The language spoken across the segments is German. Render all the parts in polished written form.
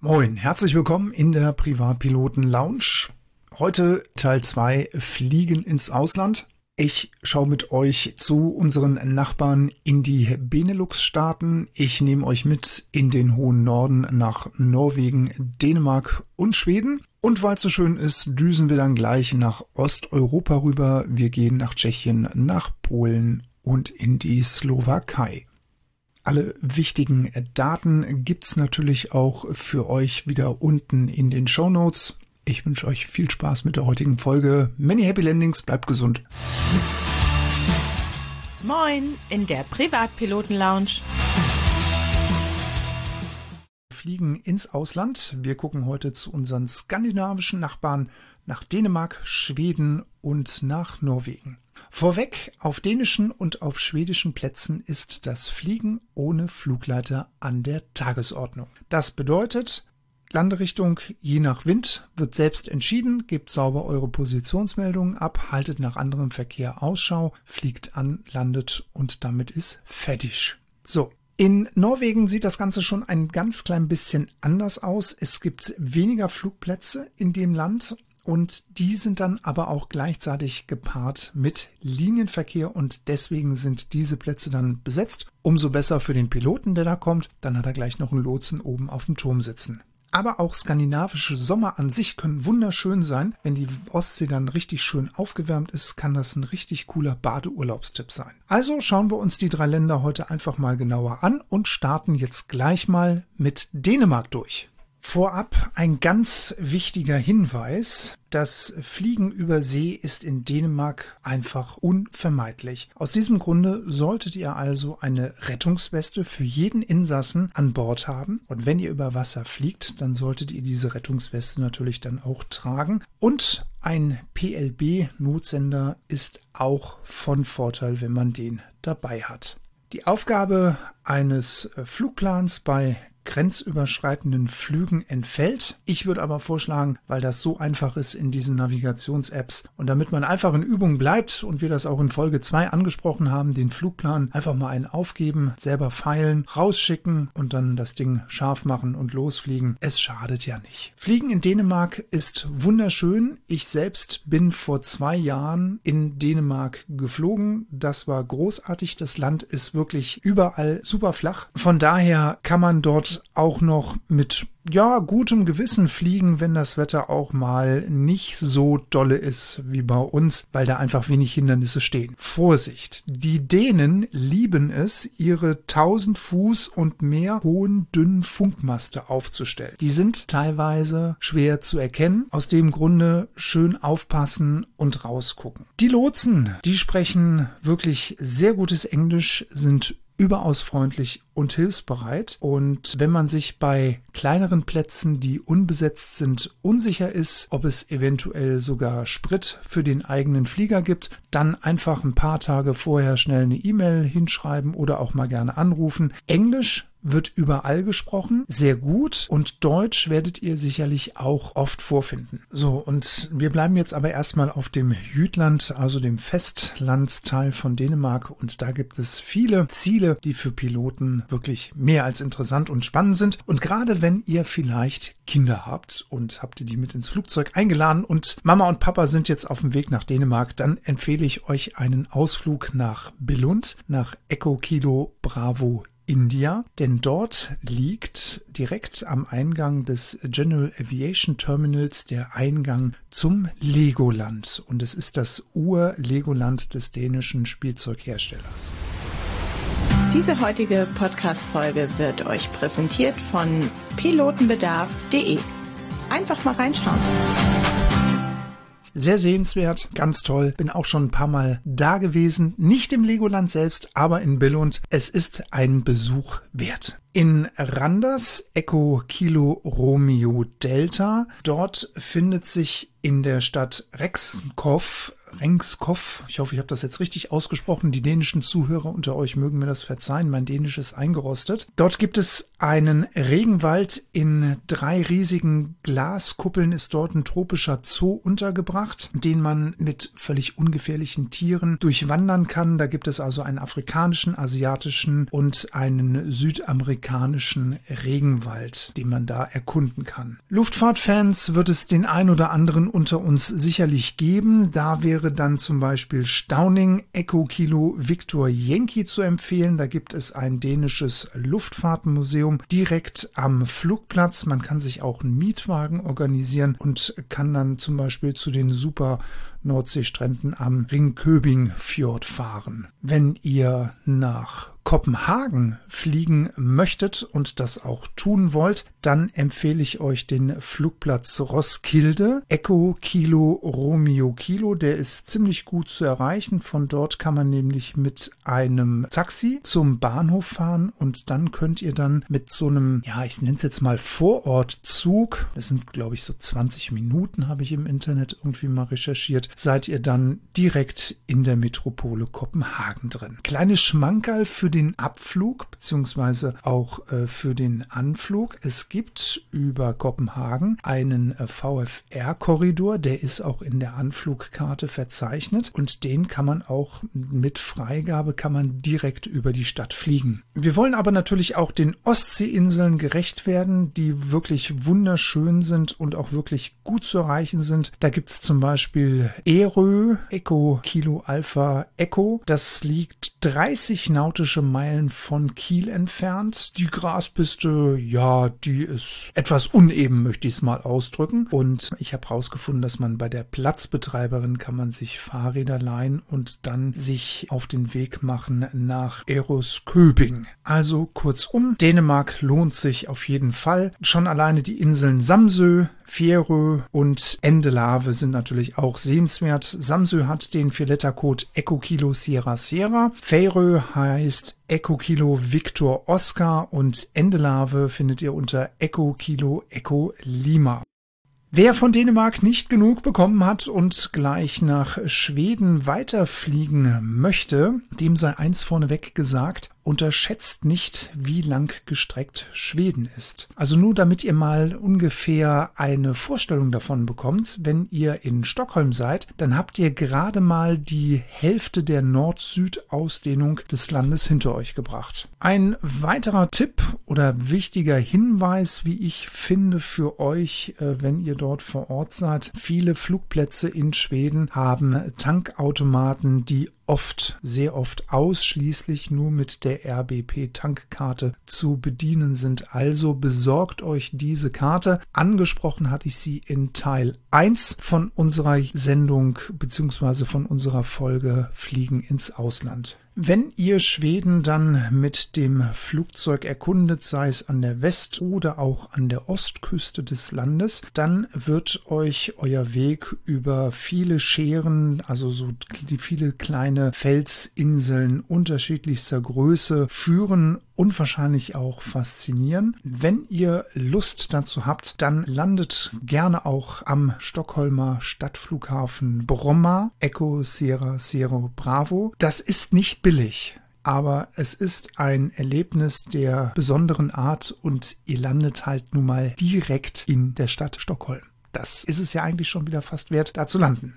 Moin, herzlich willkommen in der Privatpiloten Lounge. Heute Teil 2, Fliegen ins Ausland. Ich schaue mit euch zu unseren Nachbarn in die Benelux-Staaten. Ich nehme euch mit in den hohen Norden nach Norwegen, Dänemark und Schweden. Und weil es so schön ist, düsen wir dann gleich nach Osteuropa rüber. Wir gehen nach Tschechien, nach Polen und in die Slowakei. Alle wichtigen Daten gibt's natürlich auch für euch wieder unten in den Shownotes. Ich wünsche euch viel Spaß mit der heutigen Folge. Many Happy Landings, bleibt gesund. Moin in der Privatpiloten Lounge. Fliegen ins Ausland. Wir gucken heute zu unseren skandinavischen Nachbarn nach Dänemark, Schweden und nach Norwegen. Vorweg, auf dänischen und auf schwedischen Plätzen ist das Fliegen ohne Flugleiter an der Tagesordnung. Das bedeutet, Landerichtung je nach Wind wird selbst entschieden, gebt sauber eure Positionsmeldungen ab, haltet nach anderem Verkehr Ausschau, fliegt an, landet und damit ist fertig. So. In Norwegen sieht das Ganze schon ein ganz klein bisschen anders aus. Es gibt weniger Flugplätze in dem Land. Und die sind dann aber auch gleichzeitig gepaart mit Linienverkehr und deswegen sind diese Plätze dann besetzt. Umso besser für den Piloten, der da kommt. Dann hat er gleich noch einen Lotsen oben auf dem Turm sitzen. Aber auch skandinavische Sommer an sich können wunderschön sein. Wenn die Ostsee dann richtig schön aufgewärmt ist, kann das ein richtig cooler Badeurlaubstipp sein. Also schauen wir uns die 3 Länder heute einfach mal genauer an und starten jetzt gleich mal mit Dänemark durch. Vorab ein ganz wichtiger Hinweis. Das Fliegen über See ist in Dänemark einfach unvermeidlich. Aus diesem Grunde solltet ihr also eine Rettungsweste für jeden Insassen an Bord haben. Und wenn ihr über Wasser fliegt, dann solltet ihr diese Rettungsweste natürlich dann auch tragen. Und ein PLB-Notsender ist auch von Vorteil, wenn man den dabei hat. Die Aufgabe eines Flugplans bei grenzüberschreitenden Flügen entfällt. Ich würde aber vorschlagen, weil das so einfach ist in diesen Navigations-Apps und damit man einfach in Übung bleibt und wir das auch in Folge 2 angesprochen haben, den Flugplan einfach mal einen aufgeben, selber feilen, rausschicken und dann das Ding scharf machen und losfliegen. Es schadet ja nicht. Fliegen in Dänemark ist wunderschön. Ich selbst bin vor 2 Jahren in Dänemark geflogen. Das war großartig. Das Land ist wirklich überall super flach. Von daher kann man dort auch noch mit gutem Gewissen fliegen, wenn das Wetter auch mal nicht so dolle ist wie bei uns, weil da einfach wenig Hindernisse stehen. Vorsicht! Die Dänen lieben es, ihre 1000 Fuß und mehr hohen, dünnen Funkmaste aufzustellen. Die sind teilweise schwer zu erkennen. Aus dem Grunde schön aufpassen und rausgucken. Die Lotsen, die sprechen wirklich sehr gutes Englisch, sind überaus freundlich und hilfsbereit. Und wenn man sich bei kleineren Plätzen, die unbesetzt sind, unsicher ist, ob es eventuell sogar Sprit für den eigenen Flieger gibt, dann einfach ein paar Tage vorher schnell eine E-Mail hinschreiben oder auch mal gerne anrufen. Englisch wird überall gesprochen, sehr gut, und Deutsch werdet ihr sicherlich auch oft vorfinden. So, und wir bleiben jetzt aber erstmal auf dem Jütland, also dem Festlandsteil von Dänemark, und da gibt es viele Ziele, die für Piloten wirklich mehr als interessant und spannend sind. Und gerade wenn ihr vielleicht Kinder habt und habt ihr die mit ins Flugzeug eingeladen und Mama und Papa sind jetzt auf dem Weg nach Dänemark, dann empfehle ich euch einen Ausflug nach Billund, nach Echo Kilo Bravo India, denn dort liegt direkt am Eingang des General Aviation Terminals der Eingang zum Legoland und es ist das Ur-Legoland des dänischen Spielzeugherstellers. Diese heutige Podcast-Folge wird euch präsentiert von pilotenbedarf.de. Einfach mal reinschauen. Sehr sehenswert, ganz toll. Bin auch schon ein paar Mal da gewesen. Nicht im Legoland selbst, aber in Billund. Es ist ein Besuch wert. In Randers, Echo Kilo Romeo Delta. Dort findet sich in der Stadt Rengskov, ich hoffe, ich habe das jetzt richtig ausgesprochen, die dänischen Zuhörer unter euch mögen mir das verzeihen, mein Dänisch ist eingerostet. Dort gibt es einen Regenwald, in 3 riesigen Glaskuppeln ist dort ein tropischer Zoo untergebracht, den man mit völlig ungefährlichen Tieren durchwandern kann. Da gibt es also einen afrikanischen, asiatischen und einen südamerikanischen amerikanischen Regenwald, den man da erkunden kann. Luftfahrtfans wird es den ein oder anderen unter uns sicherlich geben. Da wäre dann zum Beispiel Stauning Echo Kilo Victor Yankee zu empfehlen. Da gibt es ein dänisches Luftfahrtmuseum direkt am Flugplatz. Man kann sich auch einen Mietwagen organisieren und kann dann zum Beispiel zu den super Nordseestränden am Ringkøbing-Fjord fahren. Wenn ihr nach Kopenhagen fliegen möchtet und das auch tun wollt, dann empfehle ich euch den Flugplatz Roskilde, Echo Kilo Romeo Kilo. Der ist ziemlich gut zu erreichen. Von dort kann man nämlich mit einem Taxi zum Bahnhof fahren und dann könnt ihr dann mit so einem, ja, ich nenne es jetzt mal Vorortzug, das sind glaube ich so 20 Minuten, habe ich im Internet irgendwie mal recherchiert, seid ihr dann direkt in der Metropole Kopenhagen drin. Kleines Schmankerl für den Abflug beziehungsweise auch für den Anflug. Es gibt über Kopenhagen einen VFR-Korridor, der ist auch in der Anflugkarte verzeichnet und den kann man auch mit Freigabe direkt über die Stadt fliegen. Wir wollen aber natürlich auch den Ostseeinseln gerecht werden, die wirklich wunderschön sind und auch wirklich gut zu erreichen sind. Da gibt es zum Beispiel Ærø, Echo Kilo Alpha Echo. Das liegt 30 nautische Meilen von Kiel entfernt. Die Graspiste, ja, die ist etwas uneben, möchte ich es mal ausdrücken. Und ich habe herausgefunden, dass man bei der Platzbetreiberin kann man sich Fahrräder leihen und dann sich auf den Weg machen nach Ærøskøbing. Also kurzum, Dänemark lohnt sich auf jeden Fall. Schon alleine die Inseln Samsø, Færø und Endelave sind natürlich auch sehenswert. Samsø hat den Vierlettercode Echo Kilo Sierra Sierra. Færø heißt Echo Kilo Victor Oscar und Endelave findet ihr unter Echo Kilo Echo Lima. Wer von Dänemark nicht genug bekommen hat und gleich nach Schweden weiterfliegen möchte, dem sei eins vorneweg gesagt: Unterschätzt nicht, wie lang gestreckt Schweden ist. Also nur damit ihr mal ungefähr eine Vorstellung davon bekommt, wenn ihr in Stockholm seid, dann habt ihr gerade mal die Hälfte der Nord-Süd-Ausdehnung des Landes hinter euch gebracht. Ein weiterer Tipp oder wichtiger Hinweis, wie ich finde, für euch, wenn ihr dort vor Ort seid: Viele Flugplätze in Schweden haben Tankautomaten, die sehr oft ausschließlich nur mit der RBP-Tankkarte zu bedienen sind. Also besorgt euch diese Karte. Angesprochen hatte ich sie in Teil 1 von unserer Sendung bzw. von unserer Folge Fliegen ins Ausland. Wenn ihr Schweden dann mit dem Flugzeug erkundet, sei es an der West- oder auch an der Ostküste des Landes, dann wird euch euer Weg über viele Schären, also so viele kleine Felsinseln unterschiedlichster Größe führen und wahrscheinlich auch faszinieren. Wenn ihr Lust dazu habt, dann landet gerne auch am Stockholmer Stadtflughafen Bromma, Echo Sierra Sierra Bravo. Das ist nicht billig, aber es ist ein Erlebnis der besonderen Art und ihr landet halt nun mal direkt in der Stadt Stockholm. Das ist es ja eigentlich schon wieder fast wert, da zu landen.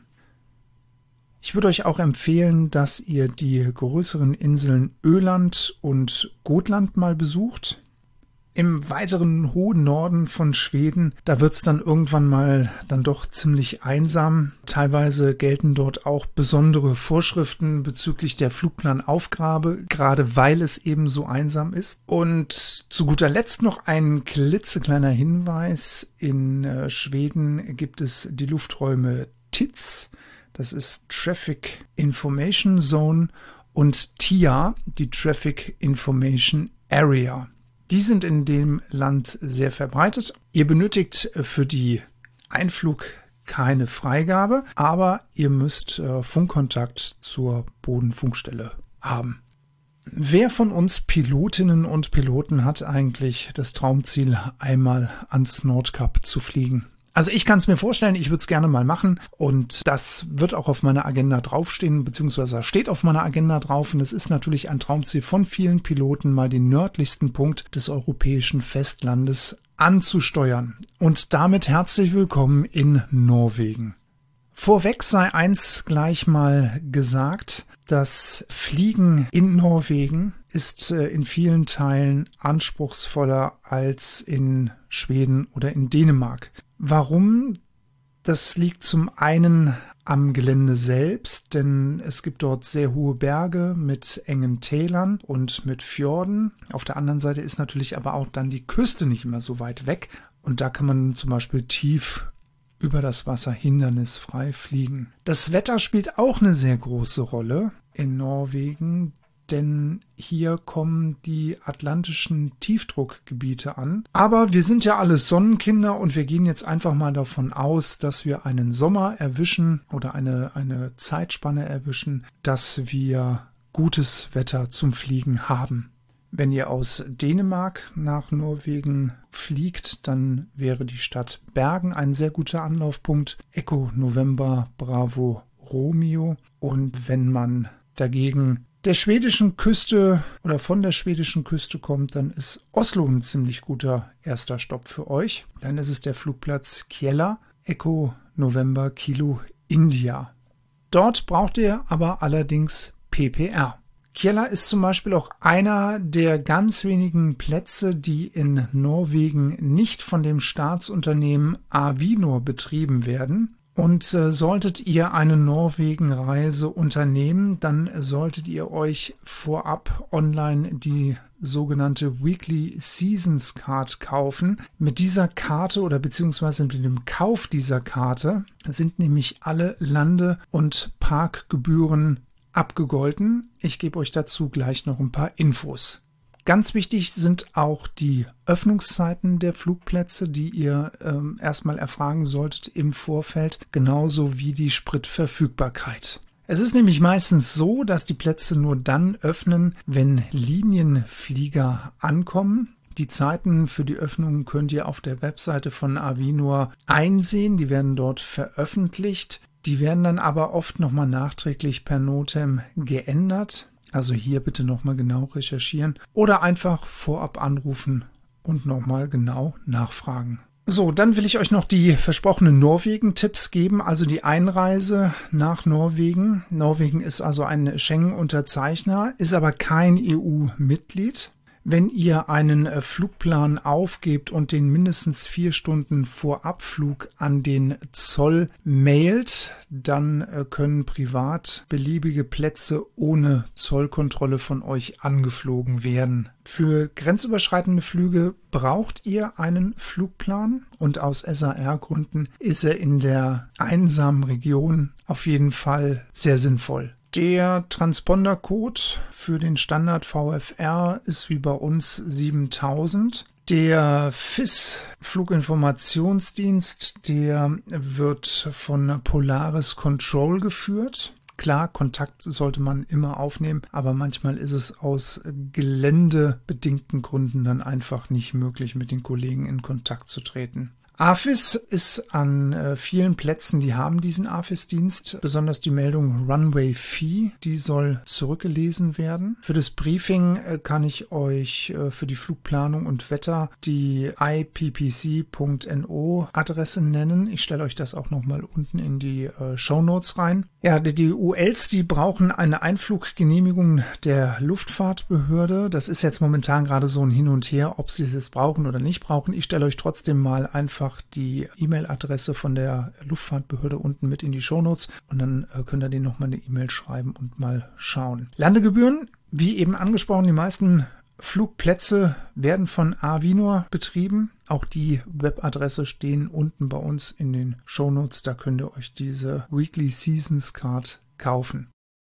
Ich würde euch auch empfehlen, dass ihr die größeren Inseln Öland und Gotland mal besucht. Im weiteren hohen Norden von Schweden, da wird es dann irgendwann mal dann doch ziemlich einsam. Teilweise gelten dort auch besondere Vorschriften bezüglich der Flugplanaufgabe, gerade weil es eben so einsam ist. Und zu guter Letzt noch ein klitzekleiner Hinweis. In Schweden gibt es die Lufträume TIZ. Das ist Traffic Information Zone, und TIA, die Traffic Information Area. Die sind in dem Land sehr verbreitet. Ihr benötigt für die Einflug keine Freigabe, aber ihr müsst Funkkontakt zur Bodenfunkstelle haben. Wer von uns Pilotinnen und Piloten hat eigentlich das Traumziel, einmal ans Nordkap zu fliegen? Also ich kann es mir vorstellen, ich würde es gerne mal machen und das wird auch auf meiner Agenda draufstehen, beziehungsweise steht auf meiner Agenda drauf, und es ist natürlich ein Traumziel von vielen Piloten, mal den nördlichsten Punkt des europäischen Festlandes anzusteuern. Und damit herzlich willkommen in Norwegen. Vorweg sei eins gleich mal gesagt: Das Fliegen in Norwegen ist in vielen Teilen anspruchsvoller als in Schweden oder in Dänemark. Warum? Das liegt zum einen am Gelände selbst, denn es gibt dort sehr hohe Berge mit engen Tälern und mit Fjorden. Auf der anderen Seite ist natürlich aber auch dann die Küste nicht mehr so weit weg und da kann man zum Beispiel tief über das Wasser hindernisfrei fliegen. Das Wetter spielt auch eine sehr große Rolle in Norwegen, denn hier kommen die atlantischen Tiefdruckgebiete an. Aber wir sind ja alles Sonnenkinder und wir gehen jetzt einfach mal davon aus, dass wir einen Sommer erwischen oder eine Zeitspanne erwischen, dass wir gutes Wetter zum Fliegen haben. Wenn ihr aus Dänemark nach Norwegen fliegt, dann wäre die Stadt Bergen ein sehr guter Anlaufpunkt. Echo November Bravo Romeo. Und wenn man dagegen der schwedischen Küste oder von der schwedischen Küste kommt, dann ist Oslo ein ziemlich guter erster Stopp für euch. Dann ist es der Flugplatz Kjella, Echo November Kilo India. Dort braucht ihr aber allerdings PPR. Kjella ist zum Beispiel auch einer der ganz wenigen Plätze, die in Norwegen nicht von dem Staatsunternehmen Avinor betrieben werden. Und solltet ihr eine Norwegen-Reise unternehmen, dann solltet ihr euch vorab online die sogenannte Weekly Seasons Card kaufen. Mit dieser Karte oder beziehungsweise mit dem Kauf dieser Karte sind nämlich alle Lande- und Parkgebühren abgegolten. Ich gebe euch dazu gleich noch ein paar Infos. Ganz wichtig sind auch die Öffnungszeiten der Flugplätze, die ihr erstmal erfragen solltet im Vorfeld, genauso wie die Spritverfügbarkeit. Es ist nämlich meistens so, dass die Plätze nur dann öffnen, wenn Linienflieger ankommen. Die Zeiten für die Öffnung könnt ihr auf der Webseite von Avinor einsehen, die werden dort veröffentlicht. Die werden dann aber oft nochmal nachträglich per Notem geändert. Also hier bitte nochmal genau recherchieren oder einfach vorab anrufen und nochmal genau nachfragen. So, dann will ich euch noch die versprochenen Norwegen-Tipps geben, also die Einreise nach Norwegen. Norwegen ist also ein Schengen-Unterzeichner, ist aber kein EU-Mitglied. Wenn ihr einen Flugplan aufgebt und den mindestens 4 Stunden vor Abflug an den Zoll mailt, dann können privat beliebige Plätze ohne Zollkontrolle von euch angeflogen werden. Für grenzüberschreitende Flüge braucht ihr einen Flugplan und aus SAR-Gründen ist er in der einsamen Region auf jeden Fall sehr sinnvoll. Der Transponder-Code für den Standard VFR ist wie bei uns 7000. Der FIS Fluginformationsdienst, der wird von Polaris Control geführt. Klar, Kontakt sollte man immer aufnehmen, aber manchmal ist es aus geländebedingten Gründen dann einfach nicht möglich, mit den Kollegen in Kontakt zu treten. AFIS ist an vielen Plätzen, die haben diesen AFIS-Dienst, besonders die Meldung Runway Fee, die soll zurückgelesen werden. Für das Briefing kann ich euch für die Flugplanung und Wetter die ippc.no Adresse nennen. Ich stelle euch das auch nochmal unten in die Shownotes rein. Ja, die ULs, die brauchen eine Einfluggenehmigung der Luftfahrtbehörde. Das ist jetzt momentan gerade so ein Hin und Her, ob sie es jetzt brauchen oder nicht brauchen. Ich stelle euch trotzdem mal einfach die E-Mail-Adresse von der Luftfahrtbehörde unten mit in die Shownotes und dann könnt ihr denen nochmal eine E-Mail schreiben und mal schauen. Landegebühren, wie eben angesprochen, die meisten Flugplätze werden von Avinor betrieben. Auch die Webadresse stehen unten bei uns in den Shownotes. Da könnt ihr euch diese Weekly Seasons Card kaufen.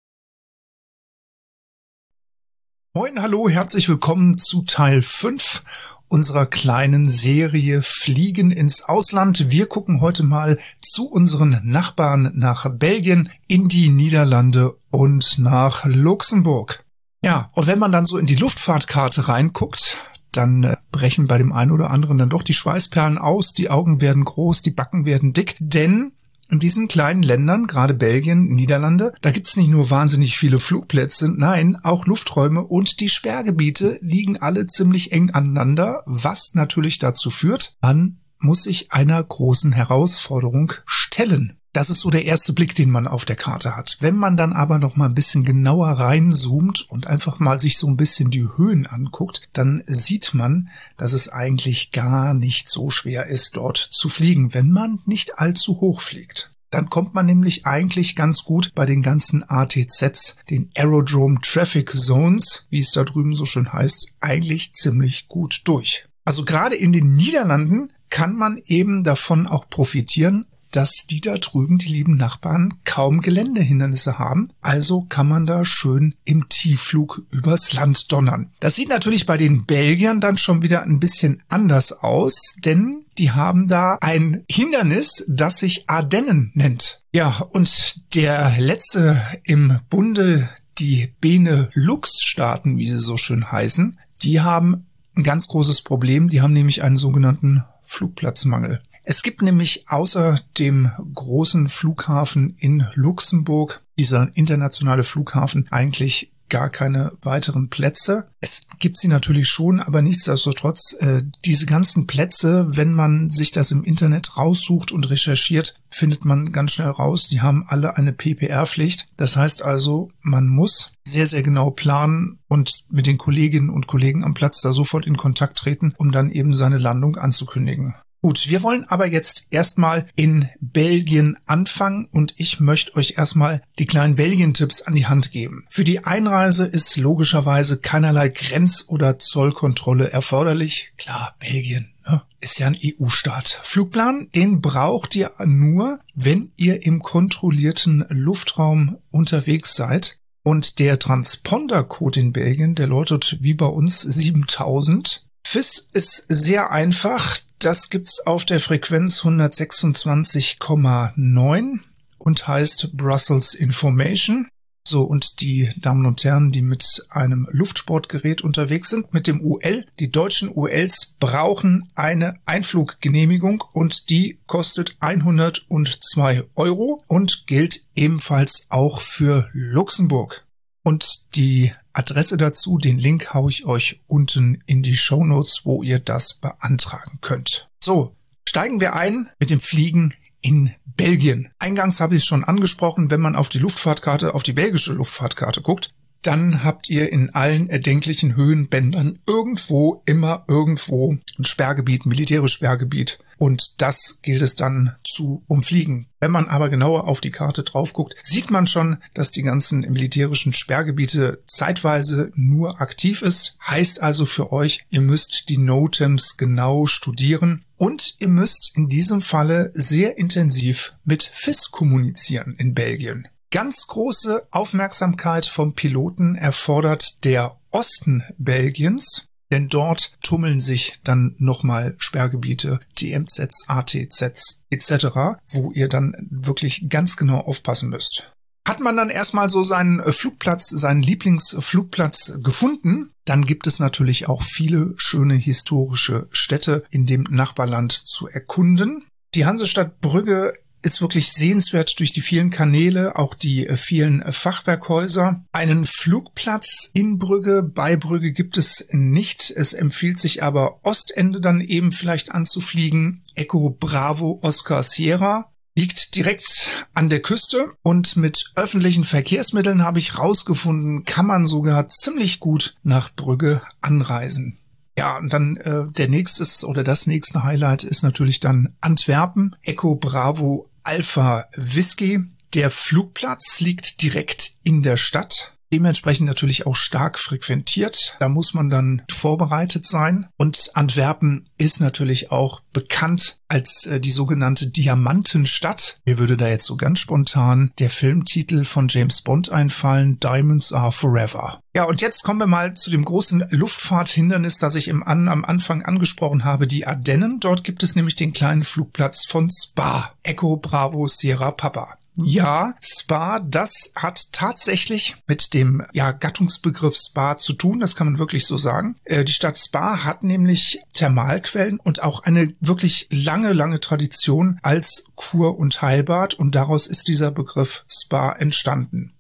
Moin, hallo, herzlich willkommen zu Teil 5 unserer kleinen Serie Fliegen ins Ausland. Wir gucken heute mal zu unseren Nachbarn nach Belgien, in die Niederlande und nach Luxemburg. Ja, und wenn man dann so in die Luftfahrtkarte reinguckt, dann brechen bei dem einen oder anderen dann doch die Schweißperlen aus, die Augen werden groß, die Backen werden dick, denn in diesen kleinen Ländern, gerade Belgien, Niederlande, da gibt's nicht nur wahnsinnig viele Flugplätze, nein, auch Lufträume und die Sperrgebiete liegen alle ziemlich eng aneinander, was natürlich dazu führt, man muss sich einer großen Herausforderung stellen. Das ist so der erste Blick, den man auf der Karte hat. Wenn man dann aber noch mal ein bisschen genauer reinzoomt und einfach mal sich so ein bisschen die Höhen anguckt, dann sieht man, dass es eigentlich gar nicht so schwer ist, dort zu fliegen, wenn man nicht allzu hoch fliegt. Dann kommt man nämlich eigentlich ganz gut bei den ganzen ATZs, den Aerodrome Traffic Zones, wie es da drüben so schön heißt, eigentlich ziemlich gut durch. Also gerade in den Niederlanden kann man eben davon auch profitieren, dass die da drüben, die lieben Nachbarn, kaum Geländehindernisse haben. Also kann man da schön im Tiefflug übers Land donnern. Das sieht natürlich bei den Belgiern dann schon wieder ein bisschen anders aus, denn die haben da ein Hindernis, das sich Ardennen nennt. Ja, und der letzte im Bunde, die Benelux-Staaten, wie sie so schön heißen, die haben ein ganz großes Problem. Die haben nämlich einen sogenannten Flugplatzmangel. Es gibt nämlich außer dem großen Flughafen in Luxemburg, dieser internationale Flughafen, eigentlich gar keine weiteren Plätze. Es gibt sie natürlich schon, aber nichtsdestotrotz, diese ganzen Plätze, wenn man sich das im Internet raussucht und recherchiert, findet man ganz schnell raus, die haben alle eine PPR-Pflicht. Das heißt also, man muss sehr, sehr genau planen und mit den Kolleginnen und Kollegen am Platz da sofort in Kontakt treten, um dann eben seine Landung anzukündigen. Gut, wir wollen aber jetzt erstmal in Belgien anfangen und ich möchte euch erstmal die kleinen Belgien-Tipps an die Hand geben. Für die Einreise ist logischerweise keinerlei Grenz- oder Zollkontrolle erforderlich. Klar, Belgien, ne? Ist ja ein EU-Staat. Flugplan, den braucht ihr nur, wenn ihr im kontrollierten Luftraum unterwegs seid. Und der Transponder-Code in Belgien, der lautet wie bei uns 7000. FIS ist sehr einfach. Das gibt's auf der Frequenz 126,9 und heißt Brussels Information. So, und die Damen und Herren, die mit einem Luftsportgerät unterwegs sind, mit dem UL, die deutschen ULs brauchen eine Einfluggenehmigung und die kostet 102 € und gilt ebenfalls auch für Luxemburg. Und die Adresse dazu, den Link haue ich euch unten in die Shownotes, wo ihr das beantragen könnt. So, steigen wir ein mit dem Fliegen in Belgien. Eingangs habe ich es schon angesprochen, wenn man auf die Luftfahrtkarte, auf die belgische Luftfahrtkarte guckt, dann habt ihr in allen erdenklichen Höhenbändern irgendwo ein Sperrgebiet, militärisches Sperrgebiet. Und das gilt es dann zu umfliegen. Wenn man aber genauer auf die Karte drauf guckt, sieht man schon, dass die ganzen militärischen Sperrgebiete zeitweise nur aktiv ist. Heißt also für euch, ihr müsst die NOTAMs genau studieren und ihr müsst in diesem Falle sehr intensiv mit FIS kommunizieren in Belgien. Ganz große Aufmerksamkeit vom Piloten erfordert der Osten Belgiens, denn dort tummeln sich dann nochmal Sperrgebiete, DMZs, ATZs etc., wo ihr dann wirklich ganz genau aufpassen müsst. Hat man dann erstmal so seinen Flugplatz, seinen Lieblingsflugplatz gefunden, dann gibt es natürlich auch viele schöne historische Städte in dem Nachbarland zu erkunden. Die Hansestadt Brügge ist wirklich sehenswert durch die vielen Kanäle, auch die vielen Fachwerkhäuser. Einen Flugplatz in Brügge, bei Brügge gibt es nicht. Es empfiehlt sich aber Ostende dann eben vielleicht anzufliegen. Echo Bravo Oscar Sierra liegt direkt an der Küste und mit öffentlichen Verkehrsmitteln habe ich rausgefunden, kann man sogar ziemlich gut nach Brügge anreisen. Ja, und dann das nächste Highlight ist natürlich dann Antwerpen, Echo Bravo Alpha Whisky. Der Flugplatz liegt direkt in der Stadt, dementsprechend natürlich auch stark frequentiert. Da muss man dann vorbereitet sein. Und Antwerpen ist natürlich auch bekannt als die sogenannte Diamantenstadt. Mir würde da jetzt so ganz spontan der Filmtitel von James Bond einfallen, Diamonds Are Forever. Ja, und jetzt kommen wir mal zu dem großen Luftfahrthindernis, das ich am Anfang angesprochen habe, die Ardennen. Dort gibt es nämlich den kleinen Flugplatz von Spa, Echo Bravo Sierra Papa. Ja, Spa, das hat tatsächlich mit dem Gattungsbegriff Spa zu tun, das kann man wirklich so sagen. Die Stadt Spa hat nämlich Thermalquellen und auch eine wirklich lange Tradition als Kur- und Heilbad und daraus ist dieser Begriff Spa entstanden.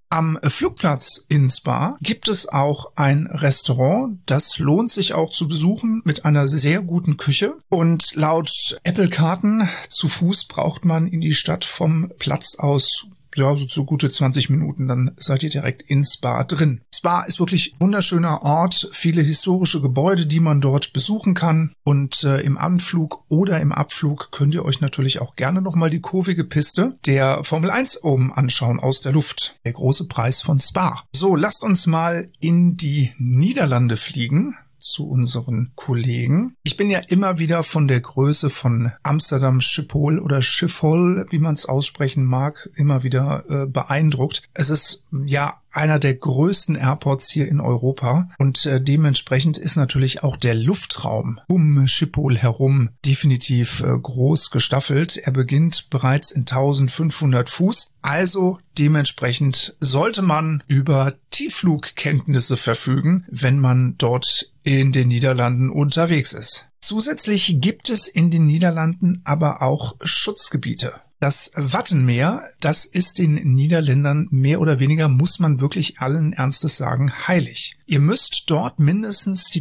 Am Flugplatz in Spa gibt es auch ein Restaurant, das lohnt sich auch zu besuchen, mit einer sehr guten Küche. Und laut Apple-Karten zu Fuß braucht man in die Stadt vom Platz aus so gute 20 Minuten, dann seid ihr direkt in Spa drin. Spa ist wirklich ein wunderschöner Ort, viele historische Gebäude, die man dort besuchen kann. Und im Anflug oder im Abflug könnt ihr euch natürlich auch gerne nochmal die kurvige Piste der Formel 1 oben anschauen aus der Luft. Der große Preis von Spa. So, lasst uns mal in die Niederlande fliegen. Zu unseren Kollegen. Ich bin ja immer wieder von der Größe von Amsterdam Schiphol oder Schiphol, wie man es aussprechen mag, immer wieder beeindruckt. Es ist ja einer der größten Airports hier in Europa und dementsprechend ist natürlich auch der Luftraum um Schiphol herum definitiv groß gestaffelt. Er beginnt bereits in 1500 Fuß, also dementsprechend sollte man über Tiefflugkenntnisse verfügen, wenn man dort in den Niederlanden unterwegs ist. Zusätzlich gibt es in den Niederlanden aber auch Schutzgebiete. Das Wattenmeer, das ist den Niederländern mehr oder weniger, muss man wirklich allen Ernstes sagen, heilig. Ihr müsst dort mindestens die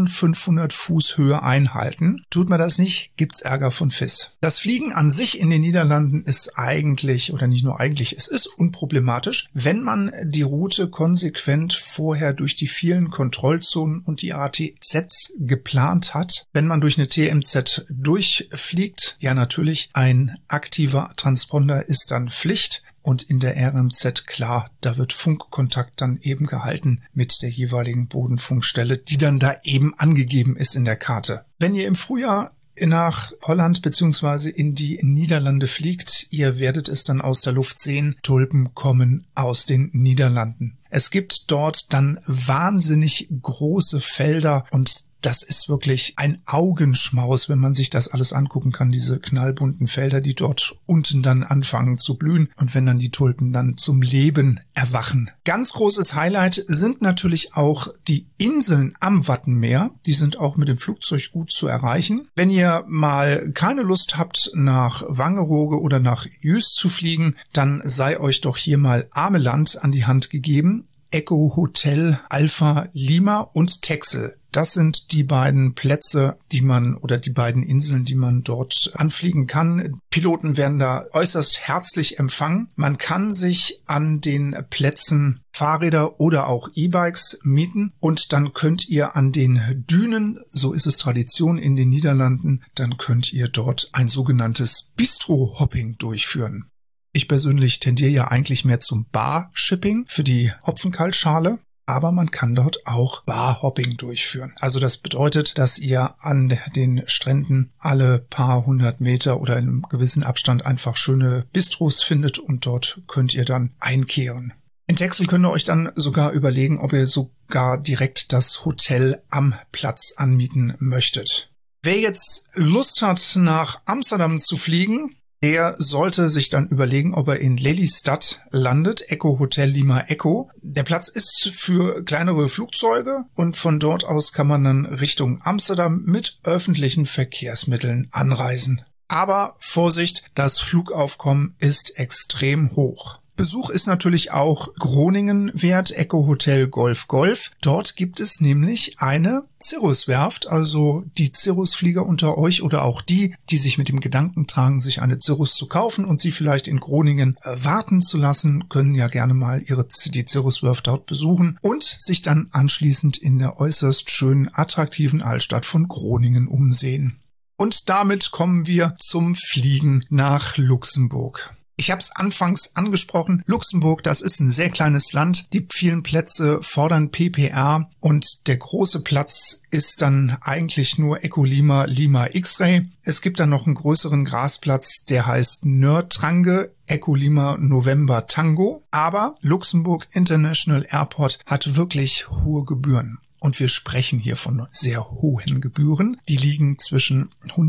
1500 Fuß Höhe einhalten. Tut man das nicht, gibt's Ärger von FIS. Das Fliegen an sich in den Niederlanden ist eigentlich, oder nicht nur eigentlich, es ist unproblematisch, wenn man die Route konsequent vorher durch die vielen Kontrollzonen und die ATZs geplant hat. Wenn man durch eine TMZ durchfliegt, ja natürlich, ein aktiver Transponder ist dann Pflicht. Und in der RMZ, klar, da wird Funkkontakt dann eben gehalten mit der jeweiligen Bodenfunkstelle, die dann da eben angegeben ist in der Karte. Wenn ihr im Frühjahr nach Holland bzw. in die Niederlande fliegt, ihr werdet es dann aus der Luft sehen, Tulpen kommen aus den Niederlanden. Es gibt dort dann wahnsinnig große Felder und das ist wirklich ein Augenschmaus, wenn man sich das alles angucken kann, diese knallbunten Felder, die dort unten dann anfangen zu blühen und wenn dann die Tulpen dann zum Leben erwachen. Ganz großes Highlight sind natürlich auch die Inseln am Wattenmeer. Die sind auch mit dem Flugzeug gut zu erreichen. Wenn ihr mal keine Lust habt, nach Wangerooge oder nach Juist zu fliegen, dann sei euch doch hier mal Ameland an die Hand gegeben. Echo Hotel Alpha Lima und Texel. Das sind die beiden Plätze, die beiden Inseln, die man dort anfliegen kann. Piloten werden da äußerst herzlich empfangen. Man kann sich an den Plätzen Fahrräder oder auch E-Bikes mieten und dann könnt ihr an den Dünen, so ist es Tradition in den Niederlanden, dann könnt ihr dort ein sogenanntes Bistro-Hopping durchführen. Ich persönlich tendiere ja eigentlich mehr zum Bar-Shipping für die Hopfenkaltschale, aber man kann dort auch Bar-Hopping durchführen. Also das bedeutet, dass ihr an den Stränden alle paar hundert Meter oder in einem gewissen Abstand einfach schöne Bistros findet und dort könnt ihr dann einkehren. In Texel könnt ihr euch dann sogar überlegen, ob ihr sogar direkt das Hotel am Platz anmieten möchtet. Wer jetzt Lust hat, nach Amsterdam zu fliegen, der sollte sich dann überlegen, ob er in Lelystad landet, Echo Hotel Lima Echo. Der Platz ist für kleinere Flugzeuge und von dort aus kann man dann Richtung Amsterdam mit öffentlichen Verkehrsmitteln anreisen. Aber Vorsicht, das Flugaufkommen ist extrem hoch. Besuch ist natürlich auch Groningen wert, Echo Hotel Golf Golf. Dort gibt es nämlich eine Cirrus-Werft, also die Cirrus-Flieger unter euch oder auch die sich mit dem Gedanken tragen, sich eine Cirrus zu kaufen und sie vielleicht in Groningen warten zu lassen, können ja gerne mal die Cirrus-Werft dort besuchen und sich dann anschließend in der äußerst schönen, attraktiven Altstadt von Groningen umsehen. Und damit kommen wir zum Fliegen nach Luxemburg. Ich habe es anfangs angesprochen, Luxemburg, das ist ein sehr kleines Land, die vielen Plätze fordern PPR und der große Platz ist dann eigentlich nur Echo Lima, Lima X-Ray. Es gibt dann noch einen größeren Grasplatz, der heißt Nörtrange, Echo Lima November Tango, aber Luxemburg International Airport hat wirklich hohe Gebühren. Und wir sprechen hier von sehr hohen Gebühren. Die liegen zwischen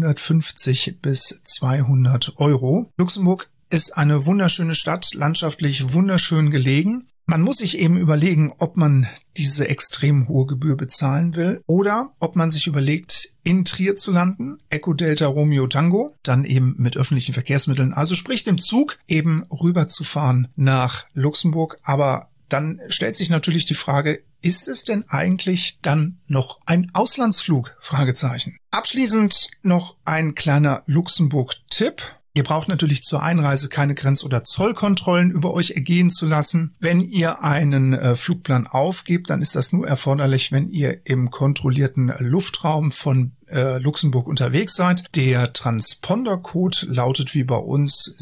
150 bis 200 Euro. Luxemburg ist eine wunderschöne Stadt, landschaftlich wunderschön gelegen. Man muss sich eben überlegen, ob man diese extrem hohe Gebühr bezahlen will oder ob man sich überlegt, in Trier zu landen, Echo Delta Romeo Tango, dann eben mit öffentlichen Verkehrsmitteln, also sprich dem Zug eben rüberzufahren nach Luxemburg. Aber dann stellt sich natürlich die Frage, ist es denn eigentlich dann noch ein Auslandsflug? Fragezeichen. Abschließend noch ein kleiner Luxemburg-Tipp. Ihr braucht natürlich zur Einreise keine Grenz- oder Zollkontrollen über euch ergehen zu lassen. Wenn ihr einen Flugplan aufgebt, dann ist das nur erforderlich, wenn ihr im kontrollierten Luftraum von Luxemburg unterwegs seid. Der Transpondercode lautet wie bei uns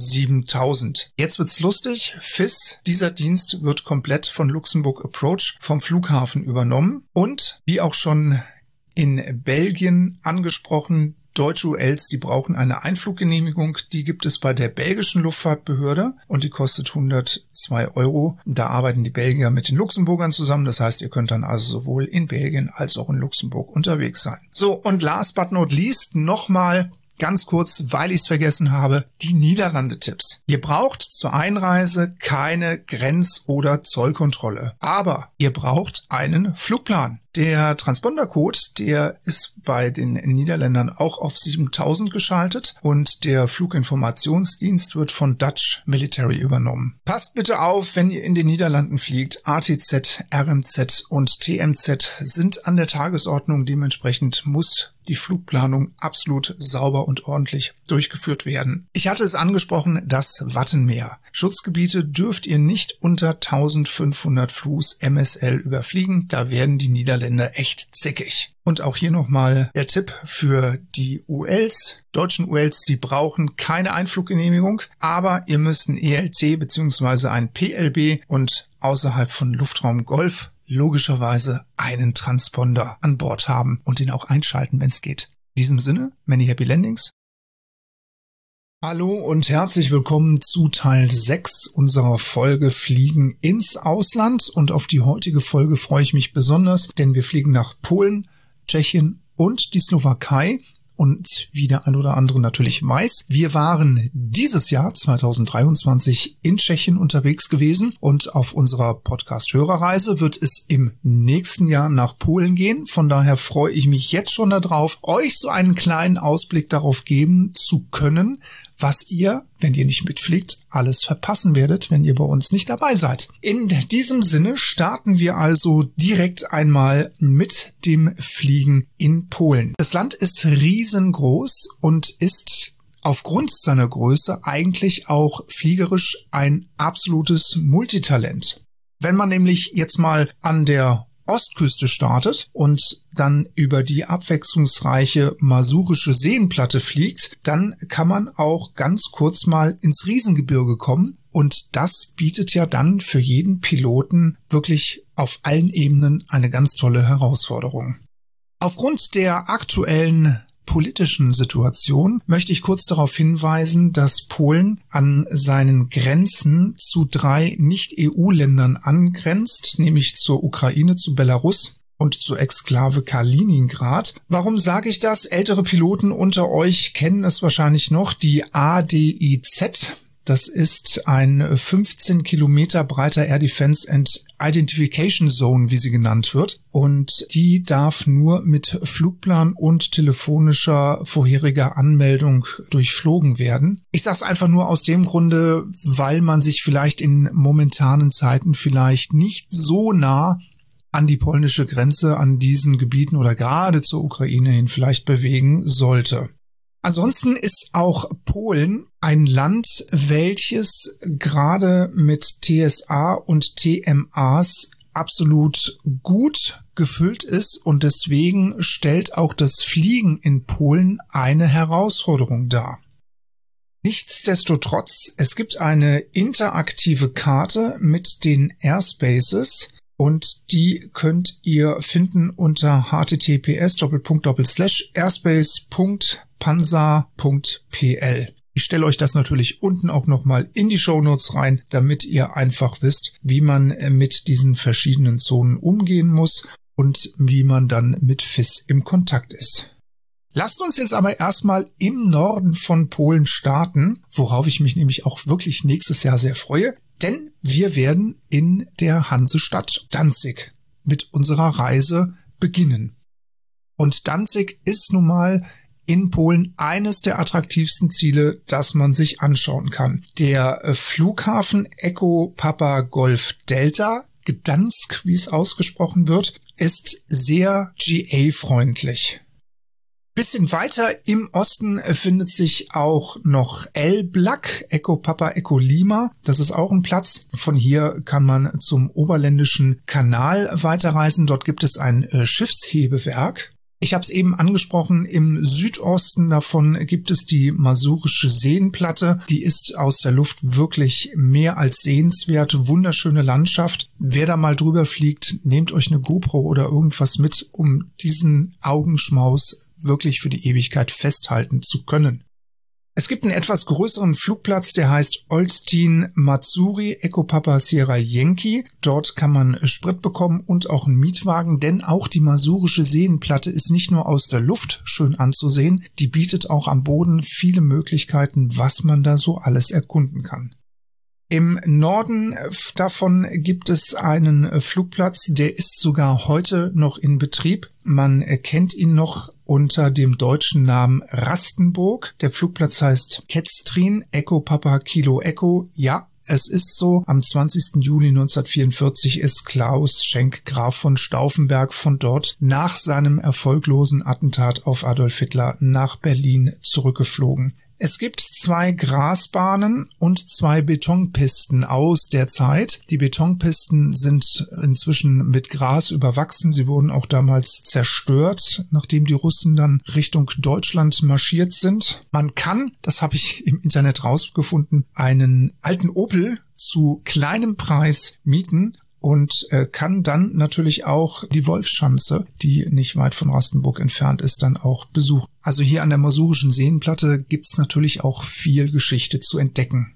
7000. Jetzt wird's lustig. FIS, dieser Dienst wird komplett von Luxemburg Approach vom Flughafen übernommen. Und wie auch schon in Belgien angesprochen, deutsche ULs, die brauchen eine Einfluggenehmigung, die gibt es bei der belgischen Luftfahrtbehörde und die kostet 102 €. Da arbeiten die Belgier mit den Luxemburgern zusammen, das heißt, ihr könnt dann also sowohl in Belgien als auch in Luxemburg unterwegs sein. So, und last but not least nochmal ganz kurz, weil ich es vergessen habe, die Niederlande-Tipps. Ihr braucht zur Einreise keine Grenz- oder Zollkontrolle, aber ihr braucht einen Flugplan. Der Transpondercode, der ist bei den Niederländern auch auf 7000 geschaltet und der Fluginformationsdienst wird von Dutch Military übernommen. Passt bitte auf, wenn ihr in den Niederlanden fliegt. ATZ, RMZ und TMZ sind an der Tagesordnung. Dementsprechend muss die Flugplanung absolut sauber und ordentlich durchgeführt werden. Ich hatte es angesprochen, das Wattenmeer. Schutzgebiete dürft ihr nicht unter 1500 Fuß MSL überfliegen. Da werden die Niederländer echt zickig. Und auch hier nochmal der Tipp für die ULs. Deutschen ULs, die brauchen keine Einfluggenehmigung, aber ihr müsst ein ELT bzw. ein PLB und außerhalb von Luftraum Golf logischerweise einen Transponder an Bord haben und den auch einschalten, wenn es geht. In diesem Sinne, many happy landings. Hallo und herzlich willkommen zu Teil 6 unserer Folge Fliegen ins Ausland. Und auf die heutige Folge freue ich mich besonders, denn wir fliegen nach Polen, Tschechien und die Slowakei. Und wie der ein oder andere natürlich weiß, wir waren dieses Jahr 2023 in Tschechien unterwegs gewesen und auf unserer Podcast-Hörerreise wird es im nächsten Jahr nach Polen gehen. Von daher freue ich mich jetzt schon darauf, euch so einen kleinen Ausblick darauf geben zu können, was ihr, wenn ihr nicht mitfliegt, alles verpassen werdet, wenn ihr bei uns nicht dabei seid. In diesem Sinne starten wir also direkt einmal mit dem Fliegen in Polen. Das Land ist riesengroß und ist aufgrund seiner Größe eigentlich auch fliegerisch ein absolutes Multitalent. Wenn man nämlich jetzt mal an der Ostküste startet und dann über die abwechslungsreiche Masurische Seenplatte fliegt, dann kann man auch ganz kurz mal ins Riesengebirge kommen und das bietet ja dann für jeden Piloten wirklich auf allen Ebenen eine ganz tolle Herausforderung. Aufgrund der aktuellen politischen Situation möchte ich kurz darauf hinweisen, dass Polen an seinen Grenzen zu 3 Nicht-EU-Ländern angrenzt, nämlich zur Ukraine, zu Belarus und zur Exklave Kaliningrad. Warum sage ich das? Ältere Piloten unter euch kennen es wahrscheinlich noch, die ADIZ. Das ist ein 15 Kilometer breiter Air Defense and Identification Zone, wie sie genannt wird. Und die darf nur mit Flugplan und telefonischer vorheriger Anmeldung durchflogen werden. Ich sage es einfach nur aus dem Grunde, weil man sich vielleicht in momentanen Zeiten vielleicht nicht so nah an die polnische Grenze, an diesen Gebieten oder gerade zur Ukraine hin vielleicht bewegen sollte. Ansonsten ist auch Polen ein Land, welches gerade mit TSA und TMAs absolut gut gefüllt ist und deswegen stellt auch das Fliegen in Polen eine Herausforderung dar. Nichtsdestotrotz, es gibt eine interaktive Karte mit den Airspaces und die könnt ihr finden unter https://airspace.pansa.pl. Ich stelle euch das natürlich unten auch nochmal in die Shownotes rein, damit ihr einfach wisst, wie man mit diesen verschiedenen Zonen umgehen muss und wie man dann mit FIS im Kontakt ist. Lasst uns jetzt aber erstmal im Norden von Polen starten, worauf ich mich nämlich auch wirklich nächstes Jahr sehr freue, denn wir werden in der Hansestadt Danzig mit unserer Reise beginnen. Und Danzig ist nun mal in Polen eines der attraktivsten Ziele, das man sich anschauen kann. Der Flughafen Echo Papa Golf Delta, Gdansk, wie es ausgesprochen wird, ist sehr GA-freundlich. Bisschen weiter im Osten findet sich auch noch Elbląg, Echo Papa Echo Lima. Das ist auch ein Platz. Von hier kann man zum Oberländischen Kanal weiterreisen. Dort gibt es ein Schiffshebewerk. Ich habe es eben angesprochen, im Südosten davon gibt es die Masurische Seenplatte. Die ist aus der Luft wirklich mehr als sehenswert, wunderschöne Landschaft. Wer da mal drüber fliegt, nehmt euch eine GoPro oder irgendwas mit, um diesen Augenschmaus wirklich für die Ewigkeit festhalten zu können. Es gibt einen etwas größeren Flugplatz, der heißt Olsztyn Mazury Echo Papa Sierra Yankee. Dort kann man Sprit bekommen und auch einen Mietwagen, denn auch die Masurische Seenplatte ist nicht nur aus der Luft schön anzusehen, die bietet auch am Boden viele Möglichkeiten, was man da so alles erkunden kann. Im Norden davon gibt es einen Flugplatz, der ist sogar heute noch in Betrieb. Man erkennt ihn noch unter dem deutschen Namen Rastenburg. Der Flugplatz heißt Ketztrin, Echo Papa Kilo Echo. Ja, es ist so. Am 20. Juli 1944 ist Klaus Schenk Graf von Stauffenberg von dort nach seinem erfolglosen Attentat auf Adolf Hitler nach Berlin zurückgeflogen. Es gibt 2 Grasbahnen und 2 Betonpisten aus der Zeit. Die Betonpisten sind inzwischen mit Gras überwachsen. Sie wurden auch damals zerstört, nachdem die Russen dann Richtung Deutschland marschiert sind. Man kann, das habe ich im Internet rausgefunden, einen alten Opel zu kleinem Preis mieten und kann dann natürlich auch die Wolfschanze, die nicht weit von Rastenburg entfernt ist, dann auch besuchen. Also hier an der Masurischen Seenplatte gibt's natürlich auch viel Geschichte zu entdecken.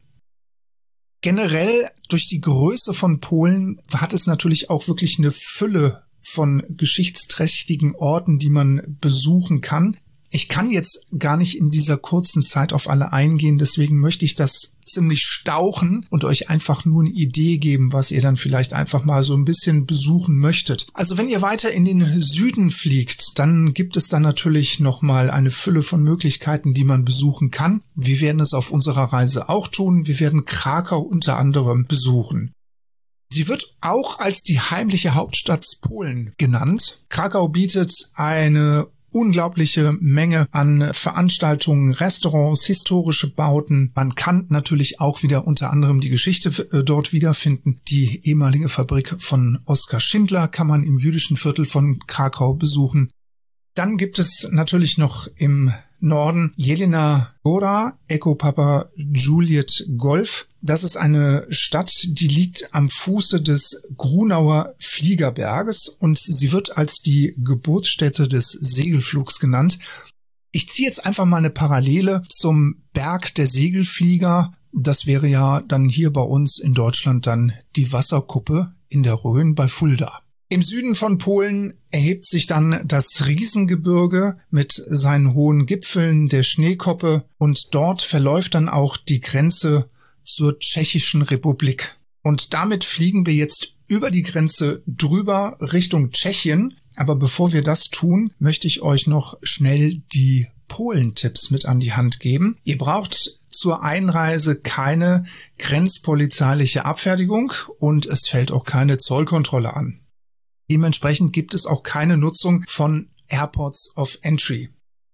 Generell durch die Größe von Polen hat es natürlich auch wirklich eine Fülle von geschichtsträchtigen Orten, die man besuchen kann. Ich kann jetzt gar nicht in dieser kurzen Zeit auf alle eingehen, deswegen möchte ich das ziemlich stauchen und euch einfach nur eine Idee geben, was ihr dann vielleicht einfach mal so ein bisschen besuchen möchtet. Also wenn ihr weiter in den Süden fliegt, dann gibt es dann natürlich nochmal eine Fülle von Möglichkeiten, die man besuchen kann. Wir werden es auf unserer Reise auch tun. Wir werden Krakau unter anderem besuchen. Sie wird auch als die heimliche Hauptstadt Polen genannt. Krakau bietet eine unglaubliche Menge an Veranstaltungen, Restaurants, historische Bauten. Man kann natürlich auch wieder unter anderem die Geschichte dort wiederfinden. Die ehemalige Fabrik von Oskar Schindler kann man im jüdischen Viertel von Krakau besuchen. Dann gibt es natürlich noch im Norden Jelena Góra, Echo Papa Juliet Golf. Das ist eine Stadt, die liegt am Fuße des Grunauer Fliegerberges und sie wird als die Geburtsstätte des Segelflugs genannt. Ich ziehe jetzt einfach mal eine Parallele zum Berg der Segelflieger. Das wäre ja dann hier bei uns in Deutschland dann die Wasserkuppe in der Rhön bei Fulda. Im Süden von Polen erhebt sich dann das Riesengebirge mit seinen hohen Gipfeln, der Schneekoppe, und dort verläuft dann auch die Grenze zur Tschechischen Republik. Und damit fliegen wir jetzt über die Grenze drüber Richtung Tschechien. Aber bevor wir das tun, möchte ich euch noch schnell die Polen-Tipps mit an die Hand geben. Ihr braucht zur Einreise keine grenzpolizeiliche Abfertigung und es fällt auch keine Zollkontrolle an. Dementsprechend gibt es auch keine Nutzung von Airports of Entry.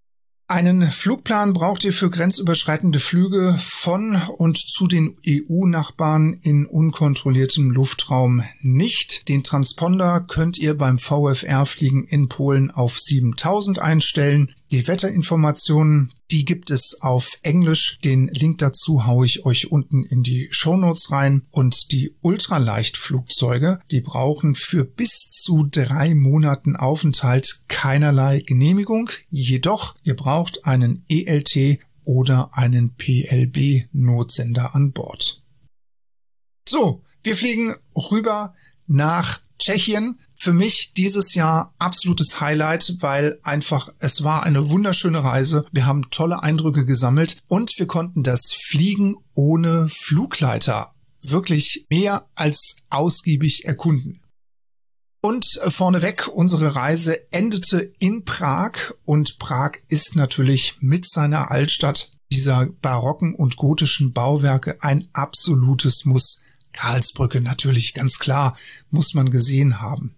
Einen Flugplan braucht ihr für grenzüberschreitende Flüge von und zu den EU-Nachbarn in unkontrolliertem Luftraum nicht. Den Transponder könnt ihr beim VFR-Fliegen in Polen auf 7000 einstellen. Die Wetterinformationen, die gibt es auf Englisch. Den Link dazu haue ich euch unten in die Shownotes rein. Und die Ultraleichtflugzeuge, die brauchen für bis zu 3 Monaten Aufenthalt keinerlei Genehmigung. Jedoch, ihr braucht einen ELT oder einen PLB-Notsender an Bord. So, wir fliegen rüber nach Tschechien. Für mich dieses Jahr absolutes Highlight, weil einfach es war eine wunderschöne Reise. Wir haben tolle Eindrücke gesammelt und wir konnten das Fliegen ohne Flugleiter wirklich mehr als ausgiebig erkunden. Und vorneweg, unsere Reise endete in Prag und Prag ist natürlich mit seiner Altstadt dieser barocken und gotischen Bauwerke ein absolutes Muss. Karlsbrücke natürlich, ganz klar, muss man gesehen haben.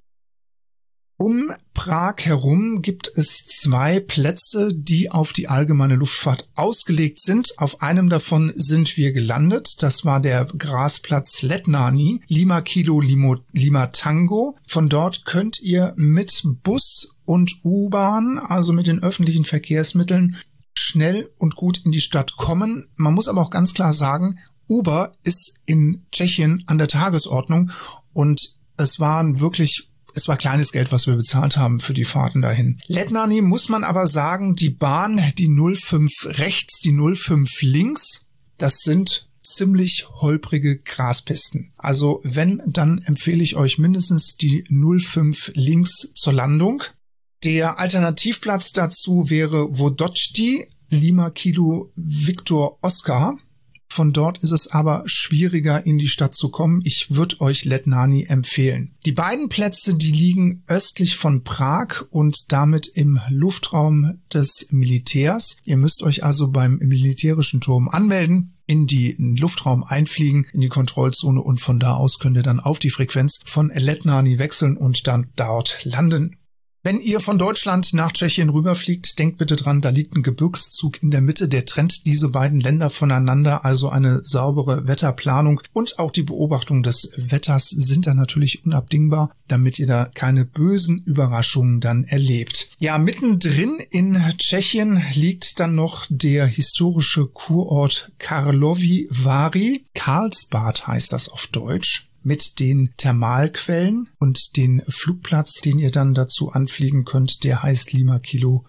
Um Prag herum gibt es 2 Plätze, die auf die allgemeine Luftfahrt ausgelegt sind. Auf einem davon sind wir gelandet. Das war der Grasplatz Letňany, Lima Kilo Lima Tango. Von dort könnt ihr mit Bus und U-Bahn, also mit den öffentlichen Verkehrsmitteln, schnell und gut in die Stadt kommen. Man muss aber auch ganz klar sagen, Uber ist in Tschechien an der Tagesordnung und es war kleines Geld, was wir bezahlt haben für die Fahrten dahin. Letňany muss man aber sagen, die Bahn, die 05 rechts, die 05 links, das sind ziemlich holprige Graspisten. Also wenn, dann empfehle ich euch mindestens die 05 links zur Landung. Der Alternativplatz dazu wäre Vodocty, Lima Kilo Victor Oscar. Von dort ist es aber schwieriger, in die Stadt zu kommen. Ich würde euch Letňany empfehlen. Die beiden Plätze, die liegen östlich von Prag und damit im Luftraum des Militärs. Ihr müsst euch also beim militärischen Turm anmelden, in den Luftraum einfliegen, in die Kontrollzone und von da aus könnt ihr dann auf die Frequenz von Letňany wechseln und dann dort landen. Wenn ihr von Deutschland nach Tschechien rüberfliegt, denkt bitte dran, da liegt ein Gebirgszug in der Mitte, der trennt diese beiden Länder voneinander, also eine saubere Wetterplanung und auch die Beobachtung des Wetters sind da natürlich unabdingbar, damit ihr da keine bösen Überraschungen dann erlebt. Ja, mittendrin in Tschechien liegt dann noch der historische Kurort Karlovy Vary, Karlsbad heißt das auf Deutsch, mit den Thermalquellen und den Flugplatz, den ihr dann dazu anfliegen könnt, der heißt Lima Kilo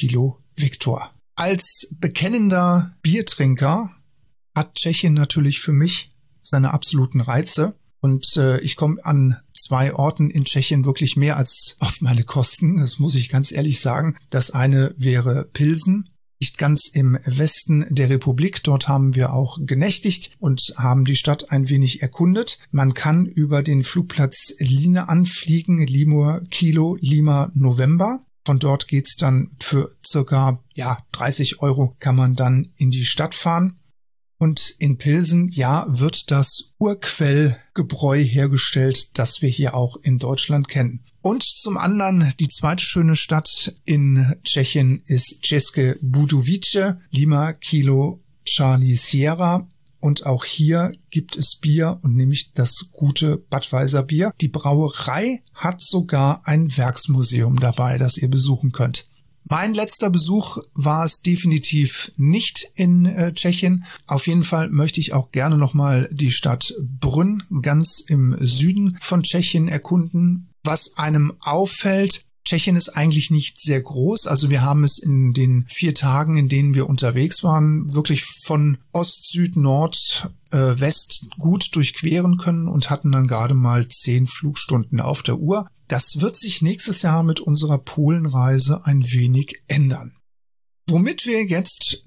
Victor. Als bekennender Biertrinker hat Tschechien natürlich für mich seine absoluten Reize und ich komme an 2 Orten in Tschechien wirklich mehr als auf meine Kosten, das muss ich ganz ehrlich sagen. Das eine wäre Pilsen. Nicht ganz im Westen der Republik. Dort haben wir auch genächtigt und haben die Stadt ein wenig erkundet. Man kann über den Flugplatz Line anfliegen, Lima Kilo Lima November. Von dort geht's dann für circa 30 € kann man dann in die Stadt fahren. Und in Pilsen, wird das Urquellgebräu hergestellt, das wir hier auch in Deutschland kennen. Und zum anderen, die zweite schöne Stadt in Tschechien ist České Budějovice, Lima Kilo Charlie Sierra. Und auch hier gibt es Bier und nämlich das gute Budweiser Bier. Die Brauerei hat sogar ein Werksmuseum dabei, das ihr besuchen könnt. Mein letzter Besuch war es definitiv nicht in Tschechien. Auf jeden Fall möchte ich auch gerne nochmal die Stadt Brünn ganz im Süden von Tschechien erkunden. Was einem auffällt, Tschechien ist eigentlich nicht sehr groß. Also wir haben es in den 4 Tagen, in denen wir unterwegs waren, wirklich von Ost, Süd, Nord, West gut durchqueren können und hatten dann gerade mal 10 Flugstunden auf der Uhr. Das wird sich nächstes Jahr mit unserer Polenreise ein wenig ändern. Womit wir jetzt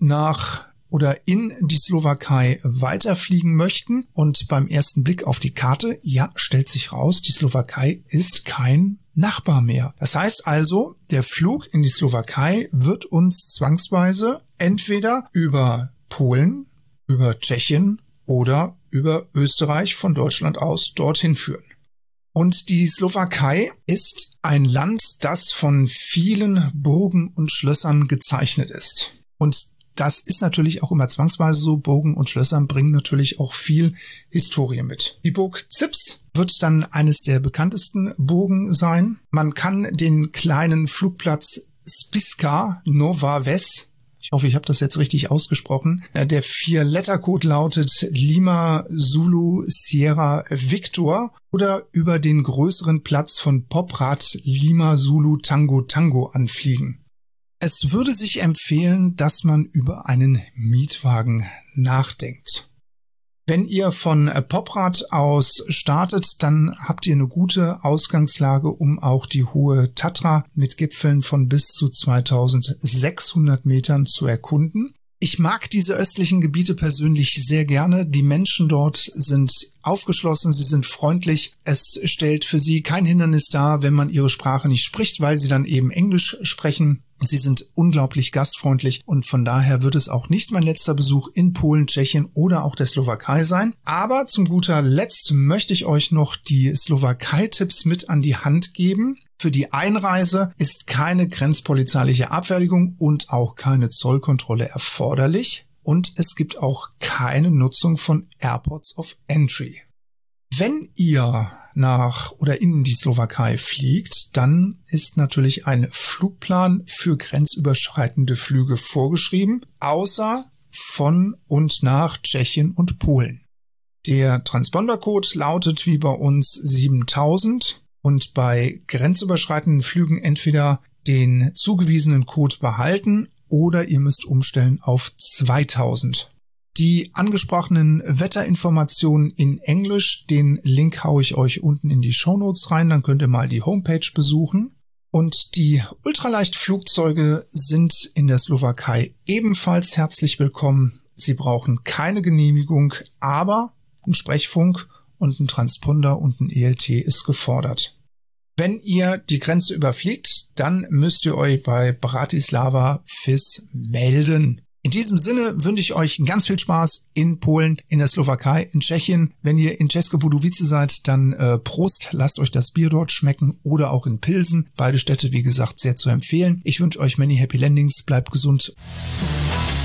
in die Slowakei weiterfliegen möchten und beim ersten Blick auf die Karte, stellt sich raus, die Slowakei ist kein Nachbar mehr. Das heißt also, der Flug in die Slowakei wird uns zwangsweise entweder über Polen, über Tschechien oder über Österreich von Deutschland aus dorthin führen. Und die Slowakei ist ein Land, das von vielen Burgen und Schlössern gezeichnet ist. Und das ist natürlich auch immer zwangsweise so. Burgen und Schlösser bringen natürlich auch viel Historie mit. Die Burg Zips wird dann eines der bekanntesten Burgen sein. Man kann den kleinen Flugplatz Spišská Nová Ves, ich hoffe, ich habe das jetzt richtig ausgesprochen, der 4-Lettercode lautet Lima Zulu Sierra Victor, oder über den größeren Platz von Poprad Lima Zulu Tango Tango anfliegen. Es würde sich empfehlen, dass man über einen Mietwagen nachdenkt. Wenn ihr von Poprad aus startet, dann habt ihr eine gute Ausgangslage, um auch die hohe Tatra mit Gipfeln von bis zu 2600 Metern zu erkunden. Ich mag diese östlichen Gebiete persönlich sehr gerne. Die Menschen dort sind aufgeschlossen, sie sind freundlich. Es stellt für sie kein Hindernis dar, wenn man ihre Sprache nicht spricht, weil sie dann eben Englisch sprechen. Sie sind unglaublich gastfreundlich und von daher wird es auch nicht mein letzter Besuch in Polen, Tschechien oder auch der Slowakei sein. Aber zum guter Letzt möchte ich euch noch die Slowakei-Tipps mit an die Hand geben. Für die Einreise ist keine grenzpolizeiliche Abfertigung und auch keine Zollkontrolle erforderlich. Und es gibt auch keine Nutzung von Airports of Entry. Wenn ihr nach oder in die Slowakei fliegt, dann ist natürlich ein Flugplan für grenzüberschreitende Flüge vorgeschrieben, außer von und nach Tschechien und Polen. Der Transpondercode lautet wie bei uns 7000 und bei grenzüberschreitenden Flügen entweder den zugewiesenen Code behalten oder ihr müsst umstellen auf 2000. Die angesprochenen Wetterinformationen in Englisch, den Link haue ich euch unten in die Shownotes rein, dann könnt ihr mal die Homepage besuchen. Und die Ultraleichtflugzeuge sind in der Slowakei ebenfalls herzlich willkommen. Sie brauchen keine Genehmigung, aber ein Sprechfunk und ein Transponder und ein ELT ist gefordert. Wenn ihr die Grenze überfliegt, dann müsst ihr euch bei Bratislava FIS melden. In diesem Sinne wünsche ich euch ganz viel Spaß in Polen, in der Slowakei, in Tschechien. Wenn ihr in České Budějovice seid, dann Prost, lasst euch das Bier dort schmecken oder auch in Pilsen. Beide Städte, wie gesagt, sehr zu empfehlen. Ich wünsche euch many happy landings, bleibt gesund.